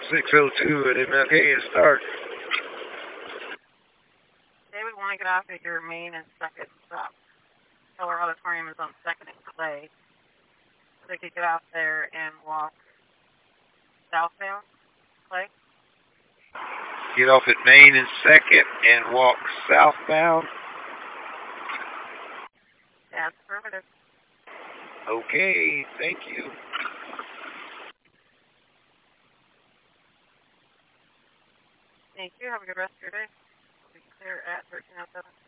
6:02 at MLK and start. David, want to get off at your main and second stop. Keller Auditorium is on 2nd and Clay. So they could get out there and walk southbound, Clay. Get off at Main and 2nd and walk southbound. That's affirmative. Okay, thank you. Thank you. Have a good rest of your day. We'll be clear at 13:07.